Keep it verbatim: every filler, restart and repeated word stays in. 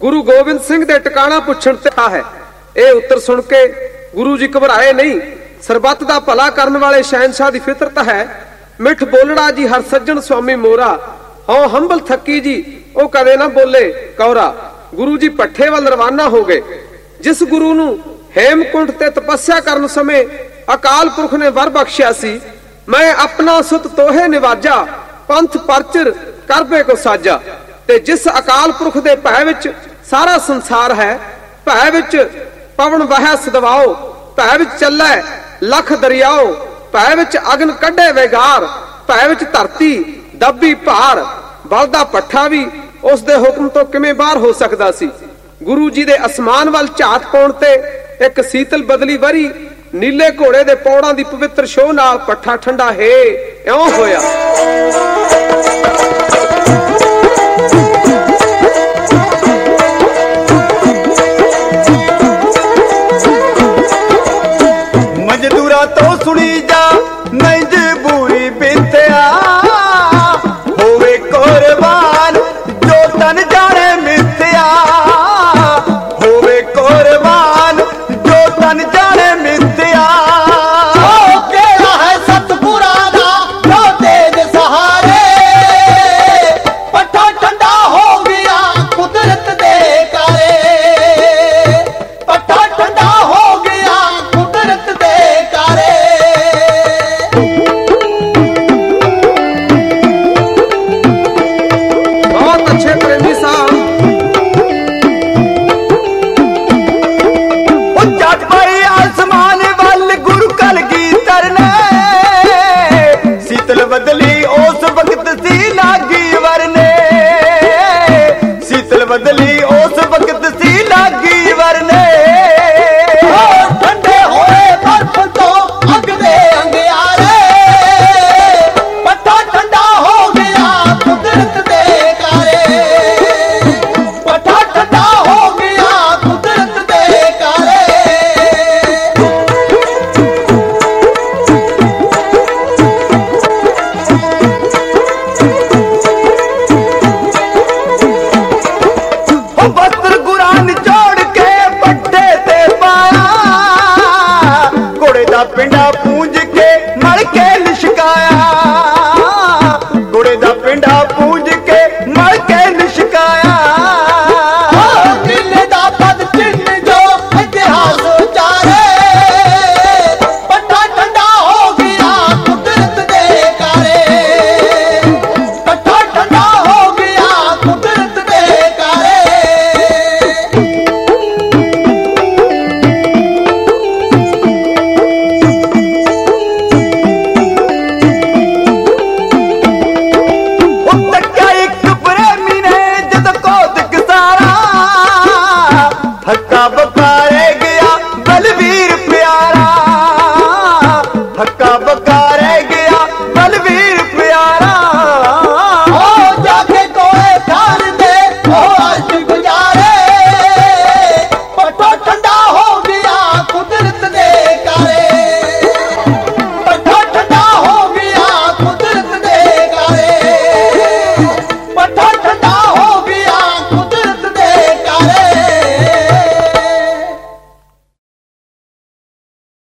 गुरु गोबिंद सिंह दे टिकाणा पुछण ते है। ये उत्तर सुन के गुरु जी घबराए नहीं। सरबत दा भला करन वाले शहनशाह दी फितरत है। मिठ बोलड़ा जी हर सज्जन स्वामी मोरा, हाँ हंबल थकी जी ओ कदे ना बोले कौरा। गुरु जी पट्ठे वाल रवाना हो गए। जिस गुरु नू हेमकुंड ते तपस्या करन समय अकाल पुरख ने वर बख्शिया सी, मैं अपना सुत तोहे निवाजा, पंथ परचर करबे को साजा। ते जिस अकाल पुरख दे भय विच सारा संसार है, भय विच पवन वह सदवाओ, भय विच चलै लख दरियाओ, भय विच अगन कढे वेगार, भय विच धरती दबी भार। बलदा पट्ठा भी उस दे हुक्म तो किवें बाहर हो सकदा सी। गुरु जी दे असमान वल झात पाउण ते एक सीतल बदली वरी नीले घोड़े दे पौड़ां दी पवित्र शोह नाल पट्ठा ठंडा है इउं होया। मजदूरा तो सुनी जा मजबूरी बिथया, होवे कुर्बान जो तन जाने मिथया, होवे कुर्बान जो तन जाने मिथया। ओ केड़ा है सतपुरा दा जो तेज सहारे, पट्ठा ठंडा हो गया कुदरत दे कारे, पट्ठा ठंडा हो गया कुदरत दे कारे। बहुत अच्छे प्रेमी साहब। जट पाई आसमान वाल गुरु कलगीधर ने, शीतल बदली उस वक्त सी लागी वरने, शीतल बदली उस वक्त सी लागी वरने। ठंडे होए बर्फ तो अग दे अंगियारे, पट्ठा ठंडा हो गया कुदरत दे कारे, पट्ठा ठंडा हो गया कुदरत दे कारे। वस्त्र गुरां निचोड़ के पट्ठे ते पाया, घोड़े दा पिंडा